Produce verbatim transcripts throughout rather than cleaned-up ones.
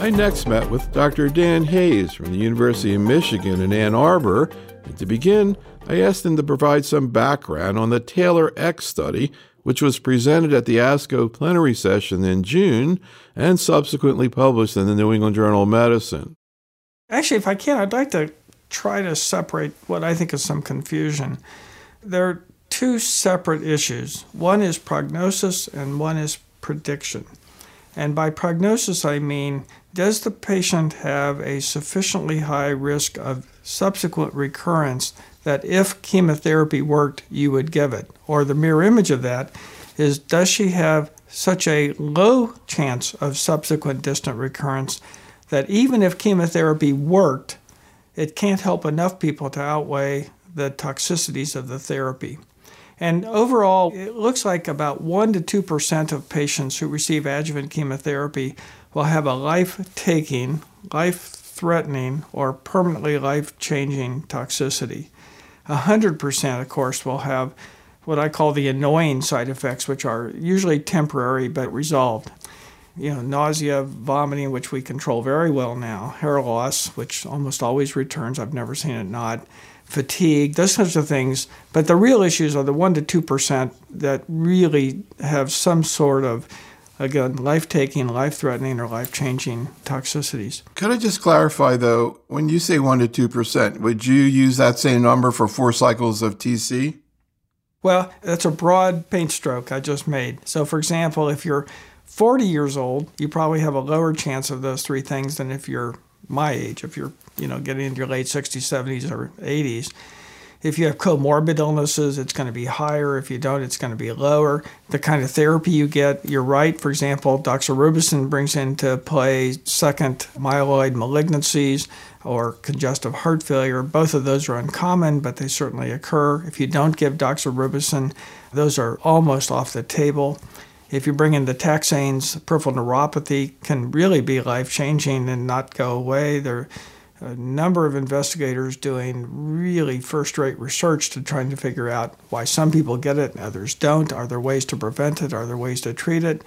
I next met with Doctor Dan Hayes from the University of Michigan in Ann Arbor, and to begin, I asked him to provide some background on the TAILOR-X study, which was presented at the ASCO plenary session in June and subsequently published in the New England Journal of Medicine. Actually, if I can, I'd like to try to separate what I think is some confusion. There are two separate issues. One is prognosis and one is prediction. And by prognosis, I mean, does the patient have a sufficiently high risk of subsequent recurrence that if chemotherapy worked, you would give it? Or the mirror image of that is, does she have such a low chance of subsequent distant recurrence that even if chemotherapy worked, it can't help enough people to outweigh the toxicities of the therapy? And overall, it looks like about one to two percent of patients who receive adjuvant chemotherapy will have a life-taking, life-threatening, or permanently life-changing toxicity. one hundred percent, of course, will have what I call the annoying side effects, which are usually temporary but resolved. You know, nausea, vomiting, which we control very well now, hair loss, which almost always returns, I've never seen it not, fatigue, those sorts of things. But the real issues are the one to two percent that really have some sort of, again, life-taking, life-threatening, or life-changing toxicities. Could I just clarify, though, when you say one to two percent, would you use that same number for four cycles of T C? Well, that's a broad paint stroke I just made. So, for example, if you're forty years old, you probably have a lower chance of those three things than if you're my age, if you're, you know, getting into your late sixties, seventies, or eighties. If you have comorbid illnesses, it's going to be higher. If you don't, it's going to be lower. The kind of therapy you get, you're right. For example, doxorubicin brings into play second myeloid malignancies or congestive heart failure. Both of those are uncommon, but they certainly occur. If you don't give doxorubicin, those are almost off the table. If you bring in the taxanes, peripheral neuropathy can really be life-changing and not go away. There are a number of investigators doing really first-rate research to trying to figure out why some people get it and others don't. Are there ways to prevent it? Are there ways to treat it?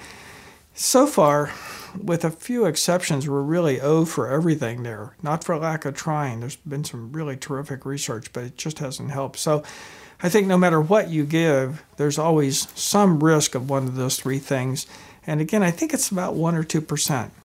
So far, with a few exceptions, we're really O for everything there, not for lack of trying. There's been some really terrific research, but it just hasn't helped. So I think no matter what you give, there's always some risk of one of those three things. And again, I think it's about one or two percent.